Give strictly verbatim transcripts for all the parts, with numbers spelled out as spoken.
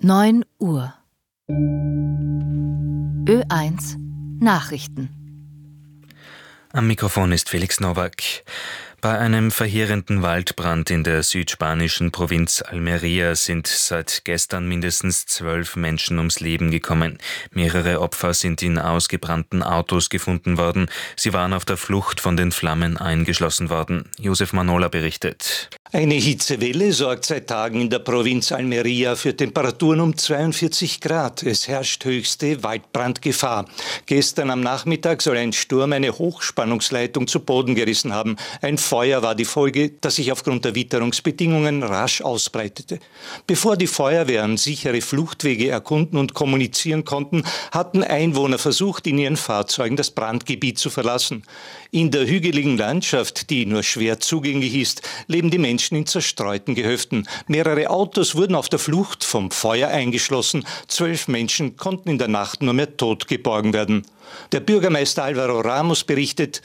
neun Uhr. Ö eins Nachrichten. Am Mikrofon ist Felix Nowak. Bei einem verheerenden Waldbrand in der südspanischen Provinz Almería sind seit gestern mindestens zwölf Menschen ums Leben gekommen. Mehrere Opfer sind in ausgebrannten Autos gefunden worden. Sie waren auf der Flucht von den Flammen eingeschlossen worden. Josef Manola berichtet. Eine Hitzewelle sorgt seit Tagen in der Provinz Almería für Temperaturen um zweiundvierzig Grad. Es herrscht höchste Waldbrandgefahr. Gestern am Nachmittag soll ein Sturm eine Hochspannungsleitung zu Boden gerissen haben. Ein Feuer war die Folge, das sich aufgrund der Witterungsbedingungen rasch ausbreitete. Bevor die Feuerwehren sichere Fluchtwege erkunden und kommunizieren konnten, hatten Einwohner versucht, in ihren Fahrzeugen das Brandgebiet zu verlassen. In der hügeligen Landschaft, die nur schwer zugänglich ist, leben die Menschen in zerstreuten Gehöften. Mehrere Autos wurden auf der Flucht vom Feuer eingeschlossen. Zwölf Menschen konnten in der Nacht nur mehr tot geborgen werden. Der Bürgermeister Álvaro Ramos berichtet,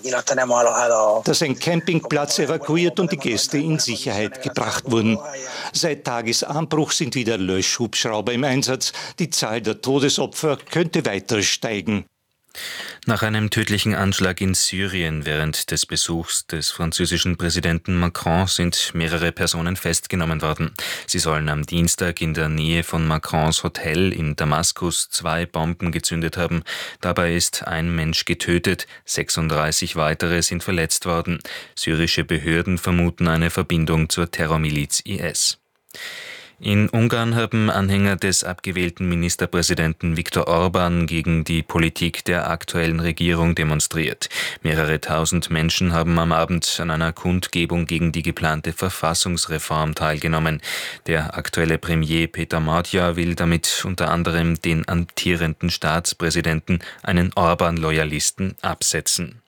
dass ein Campingplatz evakuiert und die Gäste in Sicherheit gebracht wurden. Seit Tagesanbruch sind wieder Löschhubschrauber im Einsatz. Die Zahl der Todesopfer könnte weiter steigen. Nach einem tödlichen Anschlag in Syrien während des Besuchs des französischen Präsidenten Macron sind mehrere Personen festgenommen worden. Sie sollen am Dienstag in der Nähe von Macrons Hotel in Damaskus zwei Bomben gezündet haben. Dabei ist ein Mensch getötet, sechsunddreißig weitere sind verletzt worden. Syrische Behörden vermuten eine Verbindung zur Terrormiliz I S. In Ungarn haben Anhänger des abgewählten Ministerpräsidenten Viktor Orbán gegen die Politik der aktuellen Regierung demonstriert. Mehrere tausend Menschen haben am Abend an einer Kundgebung gegen die geplante Verfassungsreform teilgenommen. Der aktuelle Premier Peter Magyar will damit unter anderem den amtierenden Staatspräsidenten, einen Orbán-Loyalisten, absetzen.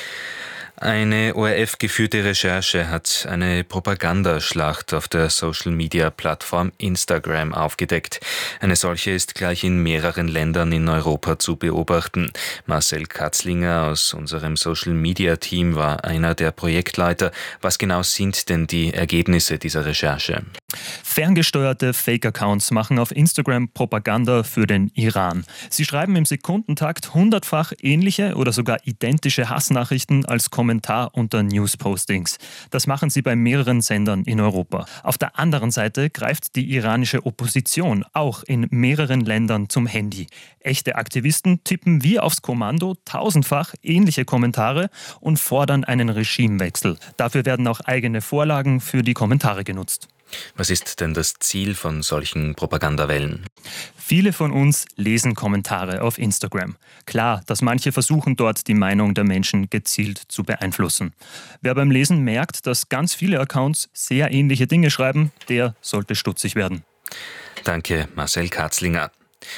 Eine O R F-geführte Recherche hat eine Propagandaschlacht auf der Social-Media-Plattform Instagram aufgedeckt. Eine solche ist gleich in mehreren Ländern in Europa zu beobachten. Marcel Katzlinger aus unserem Social-Media-Team war einer der Projektleiter. Was genau sind denn die Ergebnisse dieser Recherche? Ferngesteuerte Fake-Accounts machen auf Instagram Propaganda für den Iran. Sie schreiben im Sekundentakt hundertfach ähnliche oder sogar identische Hassnachrichten als Kommentar unter News-Postings. Das machen sie bei mehreren Sendern in Europa. Auf der anderen Seite greift die iranische Opposition auch in mehreren Ländern zum Handy. Echte Aktivisten tippen wie aufs Kommando tausendfach ähnliche Kommentare und fordern einen Regimewechsel. Dafür werden auch eigene Vorlagen für die Kommentare genutzt. Was ist denn das Ziel von solchen Propagandawellen? Viele von uns lesen Kommentare auf Instagram. Klar, dass manche versuchen, dort die Meinung der Menschen gezielt zu beeinflussen. Wer beim Lesen merkt, dass ganz viele Accounts sehr ähnliche Dinge schreiben, der sollte stutzig werden. Danke, Marcel Katzlinger.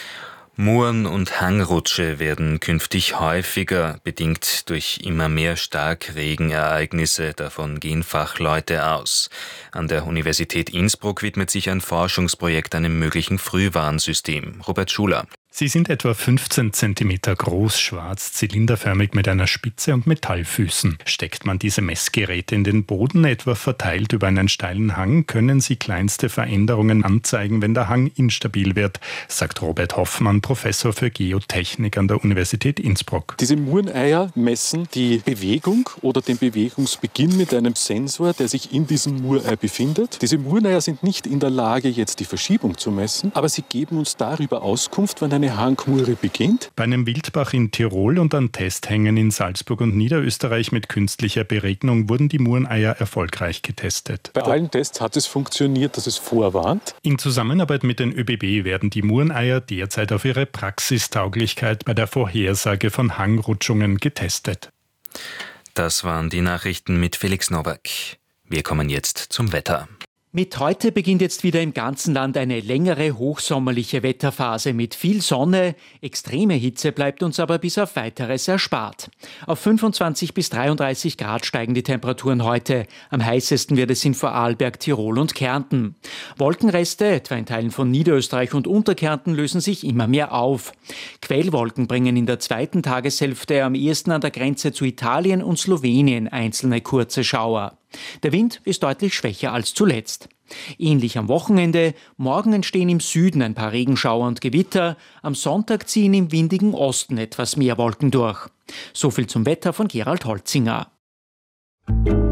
Muren- und Hangrutsche werden künftig häufiger, bedingt durch immer mehr Starkregenereignisse. Davon gehen Fachleute aus. An der Universität Innsbruck widmet sich ein Forschungsprojekt einem möglichen Frühwarnsystem. Robert Schuler. Sie sind etwa fünfzehn Zentimeter groß, schwarz, zylinderförmig mit einer Spitze und Metallfüßen. Steckt man diese Messgeräte in den Boden, etwa verteilt über einen steilen Hang, können sie kleinste Veränderungen anzeigen, wenn der Hang instabil wird, sagt Robert Hoffmann, Professor für Geotechnik an der Universität Innsbruck. Diese Mureneier messen die Bewegung oder den Bewegungsbeginn mit einem Sensor, der sich in diesem Murei befindet. Diese Mureneier sind nicht in der Lage, jetzt die Verschiebung zu messen, aber sie geben uns darüber Auskunft, wann eine Hangmure beginnt. Bei einem Wildbach in Tirol und an Testhängen in Salzburg und Niederösterreich mit künstlicher Beregnung wurden die Mureneier erfolgreich getestet. Bei allen Tests hat es funktioniert, dass es vorwarnt. In Zusammenarbeit mit den ÖBB werden die Mureneier derzeit auf ihre Praxistauglichkeit bei der Vorhersage von Hangrutschungen getestet. Das waren die Nachrichten mit Felix Nowak. Wir kommen jetzt zum Wetter. Mit heute beginnt jetzt wieder im ganzen Land eine längere hochsommerliche Wetterphase mit viel Sonne. Extreme Hitze bleibt uns aber bis auf Weiteres erspart. Auf fünfundzwanzig bis dreiunddreißig Grad steigen die Temperaturen heute. Am heißesten wird es in Vorarlberg, Tirol und Kärnten. Wolkenreste, etwa in Teilen von Niederösterreich und Unterkärnten, lösen sich immer mehr auf. Quellwolken bringen in der zweiten Tageshälfte am ehesten an der Grenze zu Italien und Slowenien einzelne kurze Schauer. Der Wind ist deutlich schwächer als zuletzt. Ähnlich am Wochenende. Morgen entstehen im Süden ein paar Regenschauer und Gewitter. Am Sonntag ziehen im windigen Osten etwas mehr Wolken durch. So viel zum Wetter von Gerald Holzinger.